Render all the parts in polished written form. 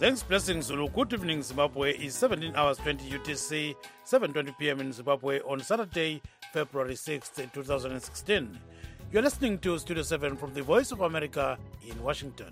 Thanks, blessings, Zulu. Good evening, Zimbabwe. It's 17 hours 20 UTC, 7:20 p.m. in Zimbabwe on Saturday, February 6th, 2016. You're listening to Studio 7 from the Voice of America in Washington.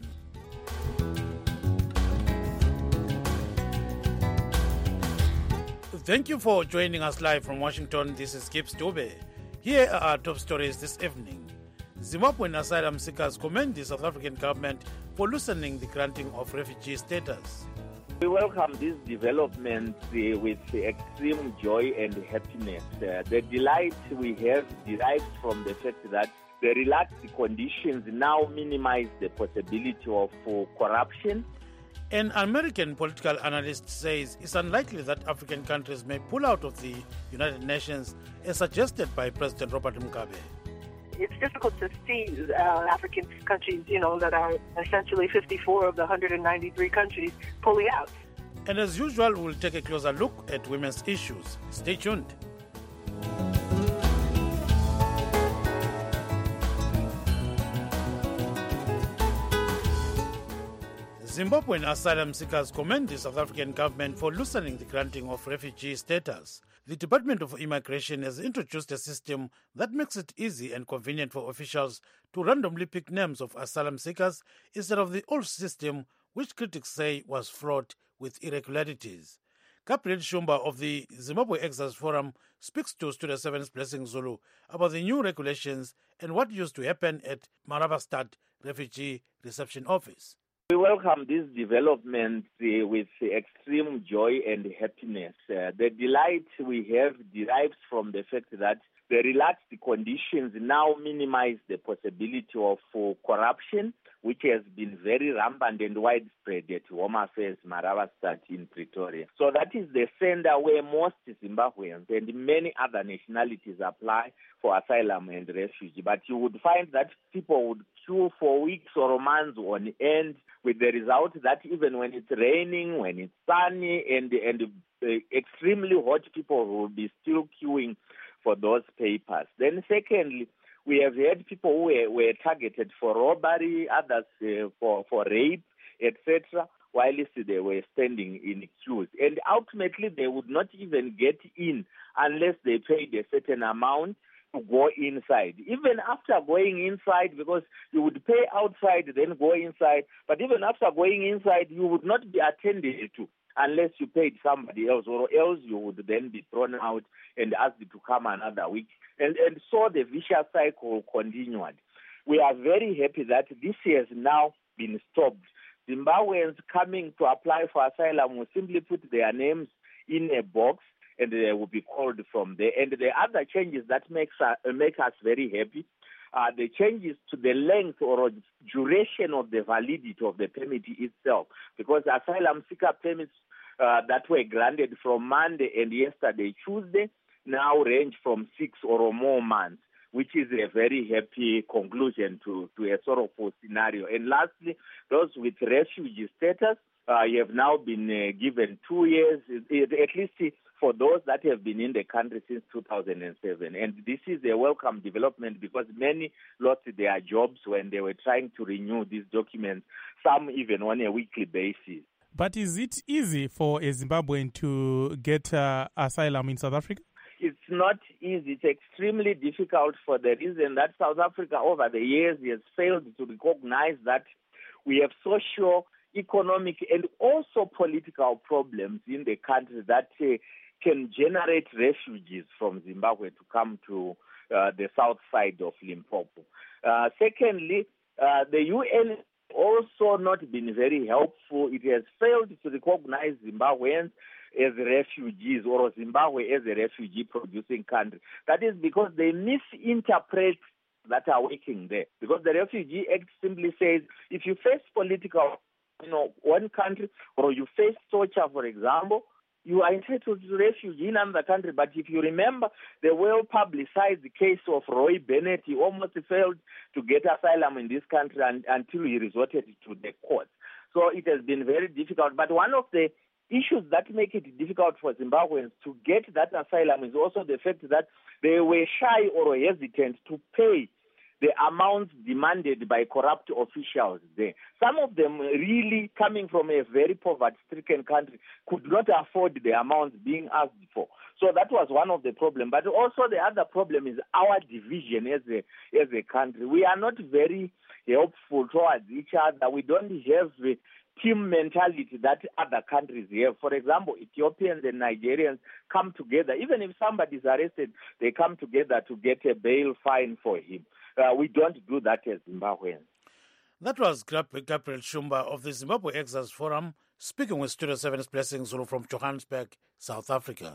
Thank you for joining us live from Washington. This is Gibbs Dube. Here are our top stories this evening. Zimbabwean asylum seekers commend the South African government for loosening the granting of refugee status. We welcome this development with extreme joy and happiness. The delight we have derives from the fact that the relaxed conditions now minimize the possibility of corruption. An American political analyst says it's unlikely that African countries may pull out of the United Nations as suggested by President Robert Mugabe. It's difficult to see African countries, that are essentially 54 of the 193 countries pulling out. And as usual, we'll take a closer look at women's issues. Stay tuned. Zimbabwean asylum seekers commend the South African government for loosening the granting of refugee status. The Department of Immigration has introduced a system that makes it easy and convenient for officials to randomly pick names of asylum seekers instead of the old system, which critics say was fraught with irregularities. Gabriel Shumba of the Zimbabwe Exiles Forum speaks to Studio 7's Blessing Zulu about the new regulations and what used to happen at Marabastad Refugee Reception Office. We welcome this development with extreme joy and happiness. The delight we have derives from the fact that the relaxed conditions now minimize the possibility of corruption, which has been very rampant and widespread at Home Affairs Marabastad in Pretoria. So that is the center where most Zimbabweans and many other nationalities apply for asylum and refugee. But you would find that people would queue for weeks or months on end, with the result that even when it's raining, when it's sunny and extremely hot, people will be still queuing for those papers. Then secondly, we have had people who were targeted for robbery, others for rape, etc., while they were standing in queues. And ultimately, they would not even get in unless they paid a certain amount to go inside. Even after going inside, because you would pay outside, then go inside, but even after going inside, you would not be attended to unless you paid somebody else, or else you would then be thrown out and asked to come another week. And so the vicious cycle continued. We are very happy that this has now been stopped. Zimbabweans coming to apply for asylum will simply put their names in a box and they will be called from there. And the other changes that make us very happy are the changes to the length or duration of the validity of the permit itself, because asylum seeker permits that were granted from Monday and yesterday, Tuesday, now range from 6 or more months, which is a very happy conclusion to a sorrowful scenario. And lastly, those with refugee status, you have now been given 2 years, at least for those that have been in the country since 2007. And this is a welcome development because many lost their jobs when they were trying to renew these documents, some even on a weekly basis. But is it easy for a Zimbabwean to get asylum in South Africa? It's not easy. It's extremely difficult for the reason that South Africa over the years has failed to recognize that we have social, economic, and also political problems in the country that can generate refugees from Zimbabwe to come to the south side of Limpopo. Secondly, the UN also not been very helpful. It has failed to recognize Zimbabweans as refugees or Zimbabwe as a refugee-producing country. That is because they misinterpret that are working there. Because the Refugee Act simply says if you face political, one country, or you face torture, for example, you are entitled to refugee in another country. But if you remember the well-publicized case of Roy Bennett, he almost failed to get asylum in this country until he resorted to the courts. So it has been very difficult. But one of the issues that make it difficult for Zimbabweans to get that asylum is also the fact that they were shy or hesitant to pay the amounts demanded by corrupt officials there. Some of them really coming from a very poverty-stricken country could not afford the amounts being asked for. So that was one of the problems. But also the other problem is our division as a country. We are not very helpful towards each other. We don't have the team mentality that other countries have. For example, Ethiopians and Nigerians come together. Even if somebody is arrested, they come together to get a bail fine for him. We don't do that as Zimbabweans. That was Gabriel Shumba of the Zimbabwe Exiles Forum speaking with Studio 7's Blessing Zulu from Johannesburg, South Africa.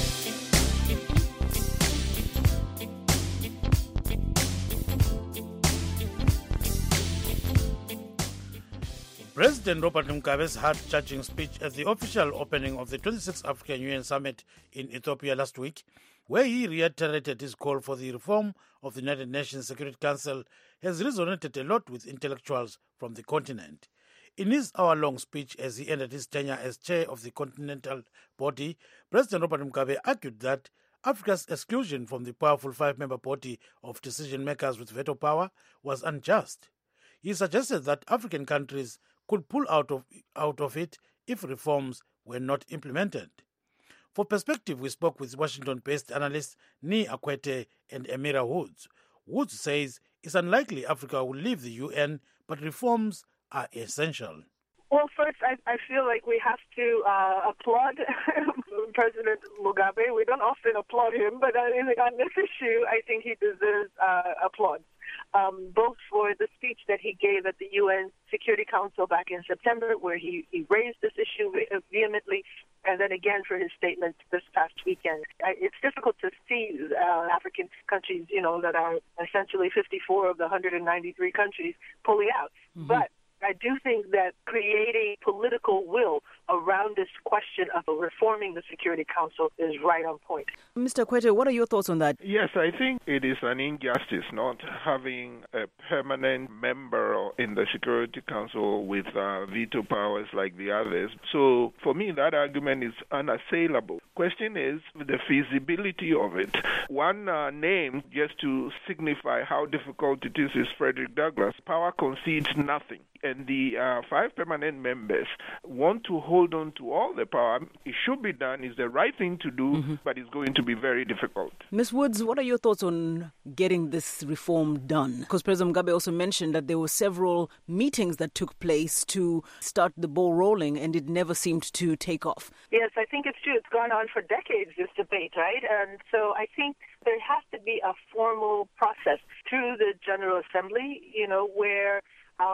President Robert Mugabe's heart-touching speech at the official opening of the 26th African Union Summit in Ethiopia last week, where he reiterated his call for the reform of the United Nations Security Council, has resonated a lot with intellectuals from the continent. In his hour-long speech as he ended his tenure as chair of the continental body, President Robert Mugabe argued that Africa's exclusion from the powerful five-member body of decision-makers with veto power was unjust. He suggested that African countries could pull out of it if reforms were not implemented. For perspective, we spoke with Washington-based analysts Nii Akwete and Emira Woods. Woods says it's unlikely Africa will leave the UN, but reforms are essential. Well, first, I feel like we have to applaud President Mugabe. We don't often applaud him, but on this issue, I think he deserves applause. Both for the speech that he gave at the UN Security Council back in September, where he raised this issue vehemently, and then again for his statement this past weekend. It's difficult to see African countries, that are essentially 54 of the 193 countries pulling out. Mm-hmm. But I do think that creating political will around this question of reforming the Security Council is right on point. Mr. Kwete, what are your thoughts on that? Yes, I think it is an injustice not having a permanent member in the Security Council with veto powers like the others. So for me, that argument is unassailable. Question is the feasibility of it. One name, just to signify how difficult it is Frederick Douglass. Power concedes nothing. And the five permanent members want to hold on to all the power. It should be done. It's the right thing to do, but it's going to be very difficult. Ms. Woods, what are your thoughts on getting this reform done? Because President Mugabe also mentioned that there were several meetings that took place to start the ball rolling, and it never seemed to take off. Yes, I think it's true. It's gone on for decades, this debate, right? And so I think there has to be a formal process through the General Assembly, where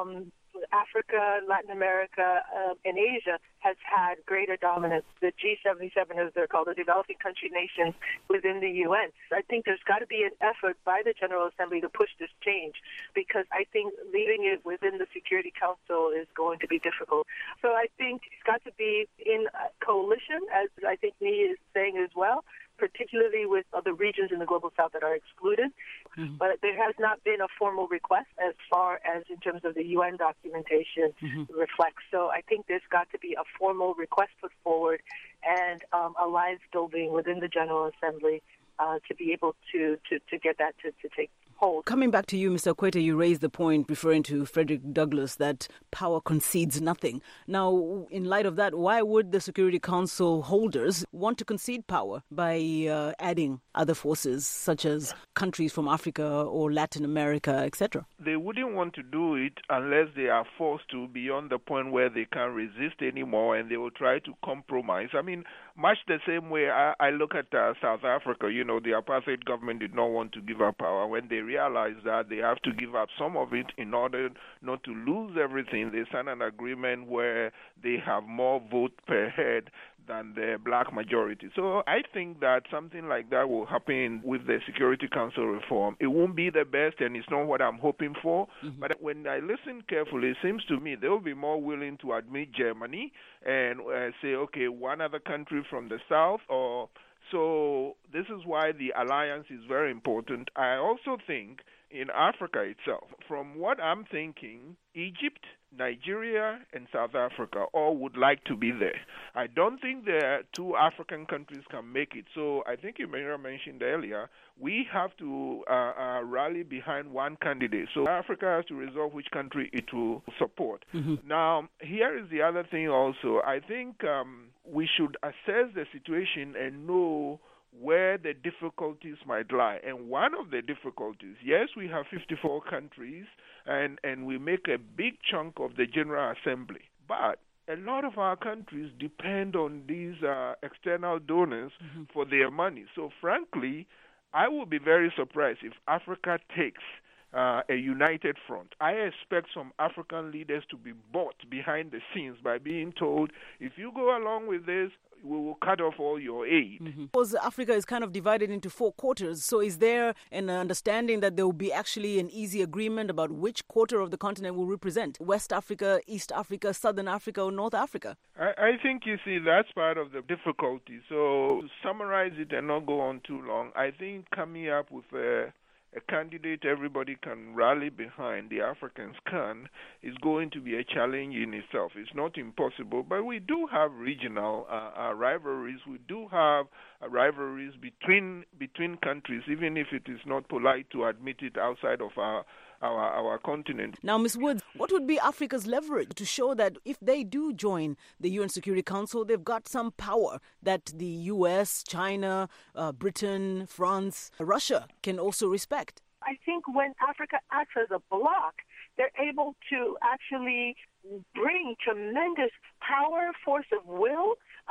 Africa, Latin America, and Asia has had greater dominance. The G77, as they're called, the developing country nations within the UN. I think there's got to be an effort by the General Assembly to push this change, because I think leaving it within the Security Council is going to be difficult. So I think it's got to be in a coalition, as I think Nii is saying as well, particularly with other regions in the Global South that are excluded. Mm-hmm. But there has not been a formal request as far as in terms of the UN documentation reflects. So I think there's got to be a formal request put forward and alliance building within the General Assembly to be able to get that to take hold. Coming back to you, Mr. Kwete, you raised the point referring to Frederick Douglass that power concedes nothing. Now, in light of that, why would the Security Council holders want to concede power by adding other forces such as countries from Africa or Latin America, etc.? They wouldn't want to do it unless they are forced to beyond the point where they can't resist anymore, and they will try to compromise. I mean, much the same way I look at South Africa. The apartheid government did not want to give up power. When they realized that they have to give up some of it in order not to lose everything, they signed an agreement where they have more vote per head than the black majority. So I think that something like that will happen with the Security Council reform. It won't be the best, and it's not what I'm hoping for. Mm-hmm. But when I listen carefully, it seems to me they will be more willing to admit Germany and say, okay, one other country from the south or... So this is why the alliance is very important. I also think in Africa itself, from what I'm thinking, Egypt Nigeria and South Africa all would like to be there. I don't think the two African countries can make it. So I think Emira mentioned earlier, we have to rally behind one candidate. So Africa has to resolve which country it will support. Mm-hmm. Now, here is the other thing also. I think we should assess the situation and know where the difficulties might lie. And one of the difficulties, yes, we have 54 countries, and we make a big chunk of the General Assembly. But a lot of our countries depend on these external donors for their money. So frankly, I would be very surprised if Africa takes a united front. I expect some African leaders to be bought behind the scenes by being told, if you go along with this, we will cut off all your aid. Because Africa is kind of divided into 4 quarters. So is there an understanding that there will be actually an easy agreement about which quarter of the continent will represent? West Africa, East Africa, Southern Africa, or North Africa? I think, you see, that's part of the difficulty. So to summarize it and not go on too long, I think coming up with a candidate everybody can rally behind, the Africans can, is going to be a challenge in itself. It's not impossible, but we do have regional rivalries. We do have rivalries between countries, even if it is not polite to admit it outside of our continent. Now, Ms. Woods, what would be Africa's leverage to show that if they do join the UN Security Council, they've got some power that the US, China, Britain, France, Russia can also respect? I think when Africa acts as a bloc, they're able to actually bring tremendous power, force of will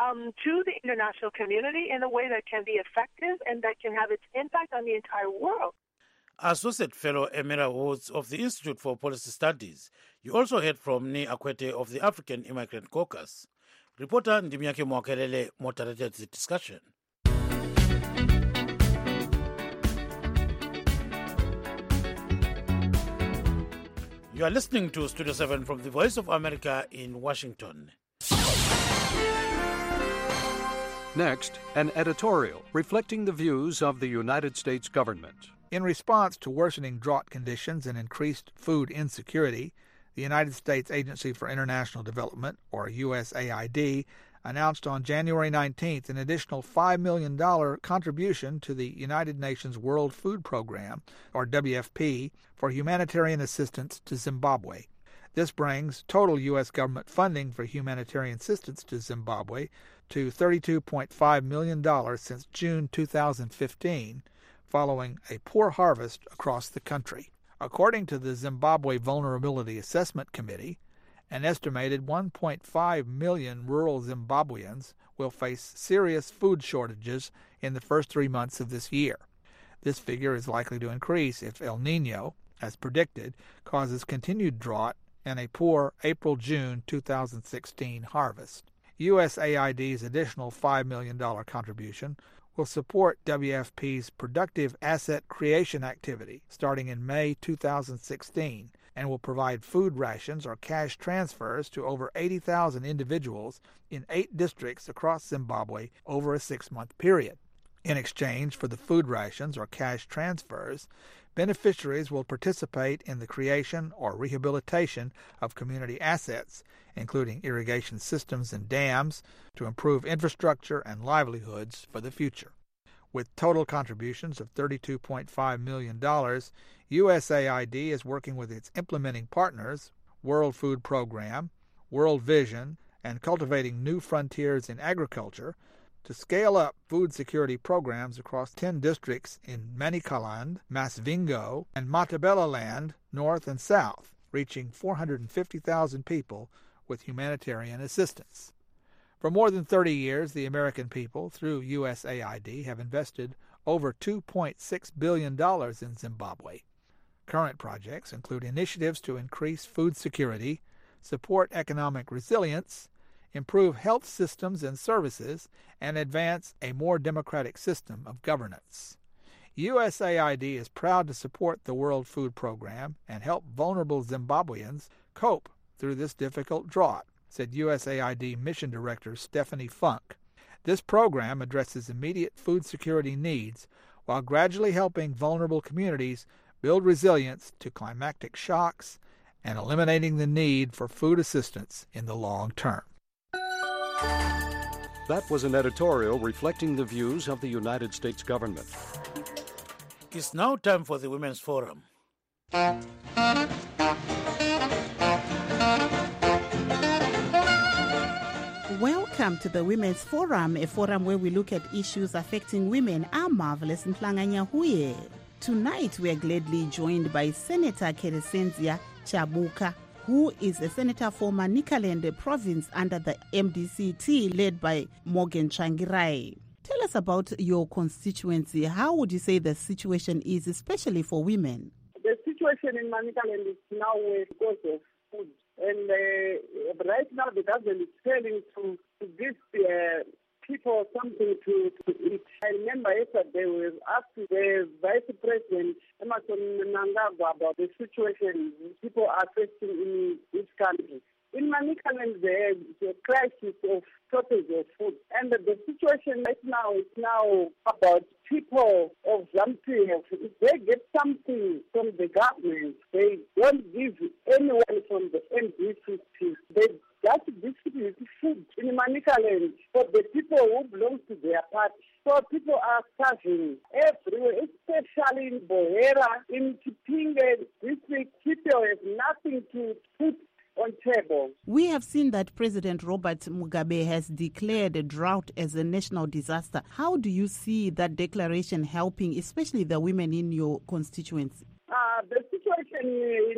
to the international community in a way that can be effective and that can have its impact on the entire world. Associate Fellow Emira Woods of the Institute for Policy Studies. You also heard from Ni Akwete of the African Immigrant Caucus. Reporter Ndimiake Mwakelele moderated the discussion. You are listening to Studio 7 from the Voice of America in Washington. Next, an editorial reflecting the views of the United States government. In response to worsening drought conditions and increased food insecurity, the United States Agency for International Development, or USAID, announced on January 19th an additional $5 million contribution to the United Nations World Food Program, or WFP, for humanitarian assistance to Zimbabwe. This brings total U.S. government funding for humanitarian assistance to Zimbabwe to $32.5 million since June 2015, following a poor harvest across the country. According to the Zimbabwe Vulnerability Assessment Committee, an estimated 1.5 million rural Zimbabweans will face serious food shortages in the first 3 months of this year. This figure is likely to increase if El Niño, as predicted, causes continued drought and a poor April-June 2016 harvest. USAID's additional $5 million contribution will support WFP's productive asset creation activity starting in May 2016 and will provide food rations or cash transfers to over 80,000 individuals in 8 districts across Zimbabwe over a 6-month period. In exchange for the food rations or cash transfers, beneficiaries will participate in the creation or rehabilitation of community assets, including irrigation systems and dams, to improve infrastructure and livelihoods for the future. With total contributions of $32.5 million, USAID is working with its implementing partners, World Food Program, World Vision, and Cultivating New Frontiers in Agriculture, to scale up food security programs across 10 districts in Manicaland, Masvingo, and Matabeleland, north and south, reaching 450,000 people with humanitarian assistance. For more than 30 years, the American people, through USAID, have invested over $2.6 billion in Zimbabwe. Current projects include initiatives to increase food security, support economic resilience, improve health systems and services, and advance a more democratic system of governance. USAID is proud to support the World Food Program and help vulnerable Zimbabweans cope through this difficult drought, said USAID Mission Director Stephanie Funk. This program addresses immediate food security needs while gradually helping vulnerable communities build resilience to climatic shocks and eliminating the need for food assistance in the long term. That was an editorial reflecting the views of the United States government. It's now time for the Women's Forum. Welcome to the Women's Forum, a forum where we look at issues affecting women. I'm Marvelous Mhlanga-Nyahuye. Tonight we are gladly joined by Senator Keresenzia Chabuka, who is a senator for Manicaland province under the MDC-T led by Morgan Tsvangirai. Tell us about your constituency. How would you say the situation is, especially for women? The situation in Manicaland is now because of food. And right now the government is failing to give people something to eat. I remember yesterday we asked the Vice President Emmerson Mnangagwa about the situation people are facing in this country. In Manicaland, there is a crisis of shortage of food. And the situation right now is now about people of Zambia. If they get something from the government, they don't give anyone from the MDC. They just distribute food in Manicaland for the people who belong to their party. So people are starving everywhere, especially in Bohera, in Chipinge district. People have nothing to put on table. We have seen that President Robert Mugabe has declared a drought as a national disaster. How do you see that declaration helping, especially the women in your constituency? The situation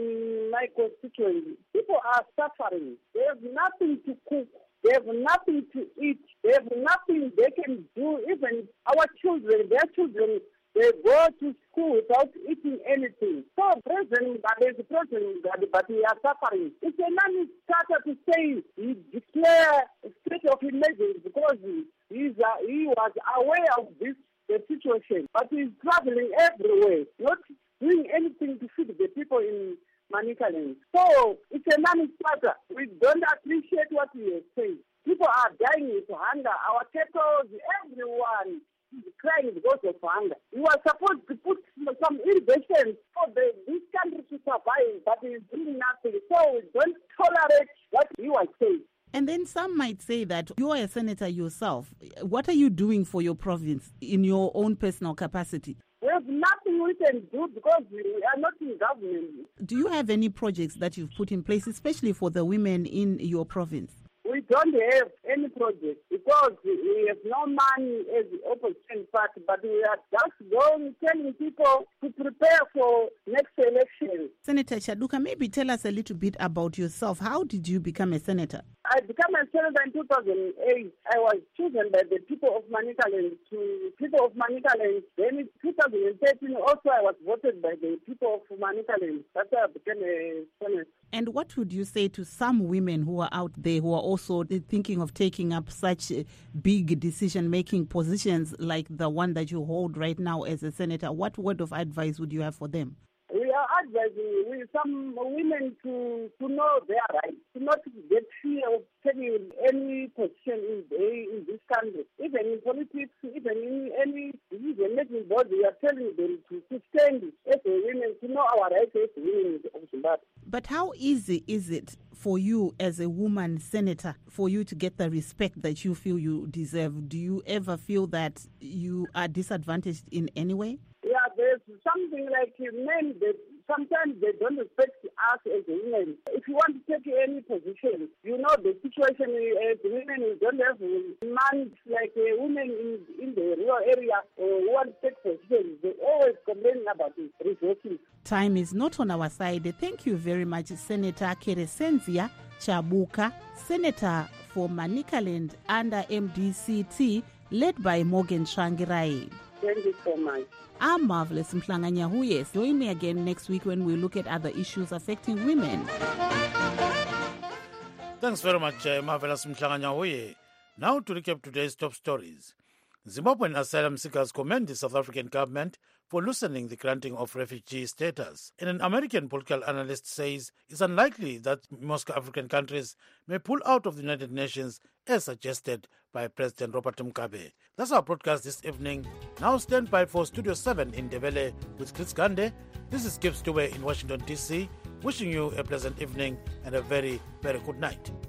in my constituency, people are suffering. They have nothing to cook. They have nothing to eat. They have nothing they can do. Even our children, their children, they go to school without eating anything. So President Mugabe is President Mugabe, but we are suffering. It's a non-starter to say he declare a state of emergency because he was aware of the situation, but he's traveling everywhere, not doing anything to feed the people in Manicaland. So it's a non-starter. We don't appreciate what he is saying. People are dying with hunger. Our cattle, everyone is crying because of hunger. We were supposed to put some irrigation for this country to survive, but he's doing nothing. So we don't tolerate what he was saying. And then some might say that you are a senator yourself. What are you doing for your province in your own personal capacity? We have nothing we can do because we are not in government. Do you have any projects that you've put in place, especially for the women in your province? We don't have any project because we have no money as the opposition party, but we are just going telling people to prepare for next election. Senator Chabuka, maybe tell us a little bit about yourself. How did you become a senator? I became a senator in 2008. I was chosen by the people of Manicaland to people of Manicaland. Then in 2013, also I was voted by the people of Manicaland. That's why I became a senator. And what would you say to some women who are out there who are also thinking of taking up such big decision-making positions like the one that you hold right now as a senator? What word of advice would you have for them? We are advising some women to know their rights, to not get fear of taking any position in this country. Even in politics, even in any decision-making body, we are telling them to stand as a women, to know our rights as women of Zimbabwe. But how easy is it for you as a woman senator for you to get the respect that you feel you deserve? Do you ever feel that you are disadvantaged in any way? Yeah, there's something like men that sometimes they don't respect us as women. If you want to take any position, you know the situation as women, we don't have men like women in the rural area who want to take positions. They always complain about it, resources. Time is not on our side. Thank you very much, Senator Keresenzia Chabuka, Senator for Manicaland under MDC-T, led by Morgan Tsvangirai. Thank you so much. I'm Marvelous Mhlanga-Nyahuye. Join me again next week when we look at other issues affecting women. Thanks very much, Marvelous Mhlanga-Nyahuye. Now to recap today's top stories. Zimbabwean asylum seekers commend the South African government for loosening the granting of refugee status. And an American political analyst says it's unlikely that most African countries may pull out of the United Nations as suggested by President Robert Mugabe. That's our broadcast this evening. Now stand by for Studio 7 in Ndebele with Chris Gande. This is Gibbs Dube in Washington, D.C. wishing you a pleasant evening and a very, very good night.